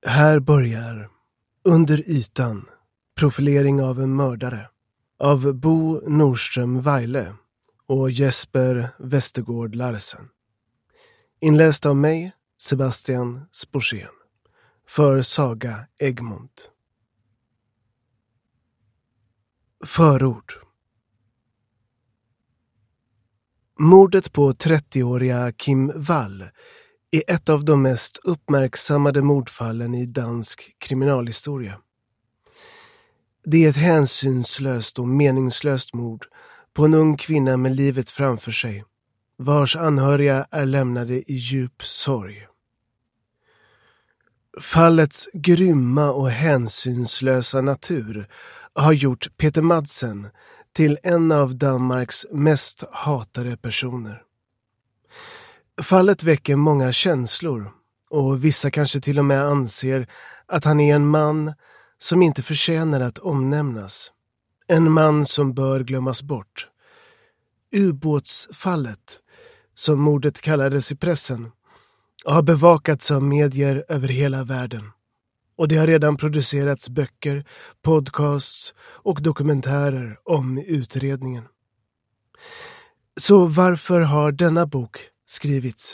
Här börjar Under ytan, profilering av en mördare av Bo Nordström Weile och Jesper Westergård Larsen. Inläst av mig, Sebastian Sporsén, för Saga Egmont. Förord. Mordet på 30-åriga Kim Wall är ett av de mest uppmärksammade mordfallen i dansk kriminalhistoria. Det är ett hänsynslöst och meningslöst mord på en ung kvinna med livet framför sig, vars anhöriga är lämnade i djup sorg. Fallets grymma och hänsynslösa natur har gjort Peter Madsen till en av Danmarks mest hatade personer. Fallet väcker många känslor och vissa kanske till och med anser att han är en man som inte förtjänar att omnämnas. En man som bör glömmas bort. Ubåtsfallet, som mordet kallades i pressen, har bevakats av medier över hela världen. Och det har redan producerats böcker, podcasts och dokumentärer om utredningen. Så varför har denna bok skrivits?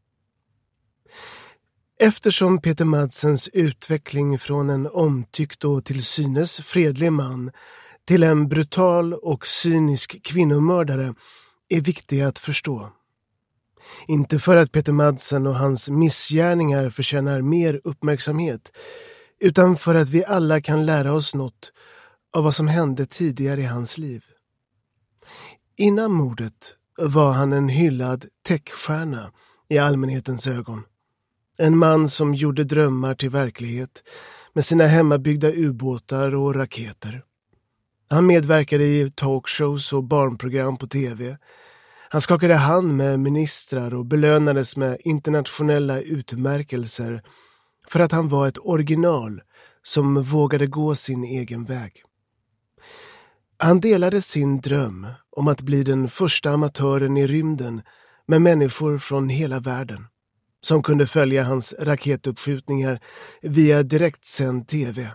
Eftersom Peter Madsens utveckling från en omtyckt och till synes fredlig man till en brutal och cynisk kvinnomördare är viktig att förstå. Inte för att Peter Madsen och hans missgärningar förtjänar mer uppmärksamhet, utan för att vi alla kan lära oss något av vad som hände tidigare i hans liv. Innan mordet var han en hyllad techstjärna i allmänhetens ögon. En man som gjorde drömmar till verklighet med sina hemmabyggda ubåtar och raketer. Han medverkade i talkshows och barnprogram på tv. Han skakade hand med ministrar och belönades med internationella utmärkelser för att han var ett original som vågade gå sin egen väg. Han delade sin dröm om att bli den första amatören i rymden med människor från hela världen som kunde följa hans raketuppskjutningar via direktsänd tv.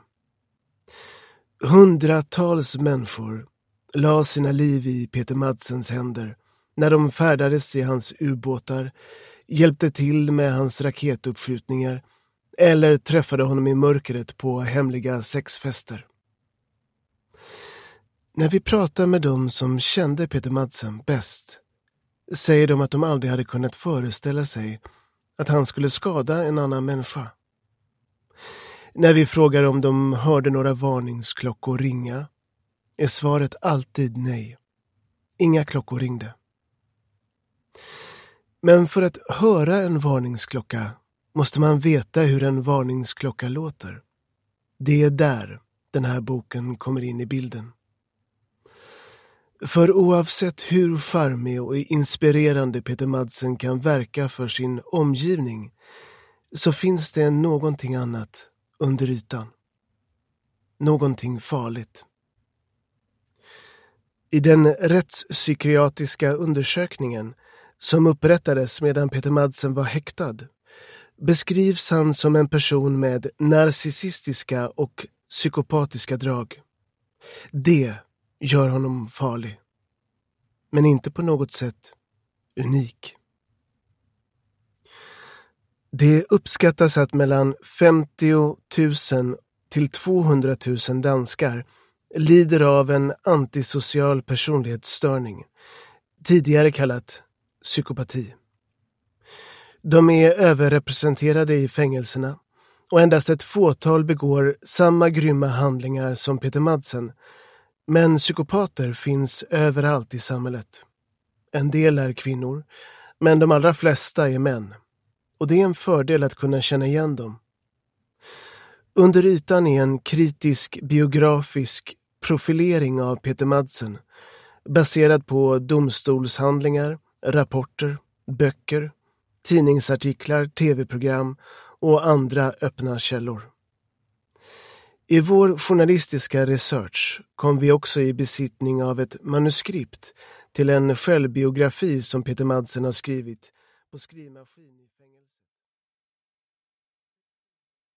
Hundratals människor la sina liv i Peter Madsens händer när de färdades i hans ubåtar, hjälpte till med hans raketuppskjutningar eller träffade honom i mörkret på hemliga sexfester. När vi pratar med dem som kände Peter Madsen bäst säger de att de aldrig hade kunnat föreställa sig att han skulle skada en annan människa. När vi frågar om de hörde några varningsklockor ringa är svaret alltid nej. Inga klockor ringde. Men för att höra en varningsklocka måste man veta hur en varningsklocka låter. Det är där den här boken kommer in i bilden. För oavsett hur charmig och inspirerande Peter Madsen kan verka för sin omgivning så finns det någonting annat under ytan. Någonting farligt. I den rättspsykiatriska undersökningen som upprättades medan Peter Madsen var häktad beskrivs han som en person med narcissistiska och psykopatiska drag. Det gör honom farlig. Men inte på något sätt unik. Det uppskattas att mellan 50 000 till 200 000 danskar lider av en antisocial personlighetsstörning, tidigare kallat psykopati. De är överrepresenterade i fängelserna och endast ett fåtal begår samma grymma handlingar som Peter Madsen. Men psykopater finns överallt i samhället. En del är kvinnor, men de allra flesta är män. Och det är en fördel att kunna känna igen dem. Under ytan är en kritisk biografisk profilering av Peter Madsen, baserad på domstolshandlingar, rapporter, böcker, tidningsartiklar, tv-program och andra öppna källor. I vår journalistiska research kom vi också i besittning av ett manuskript till en självbiografi som Peter Madsen har skrivit på skrivmaskin.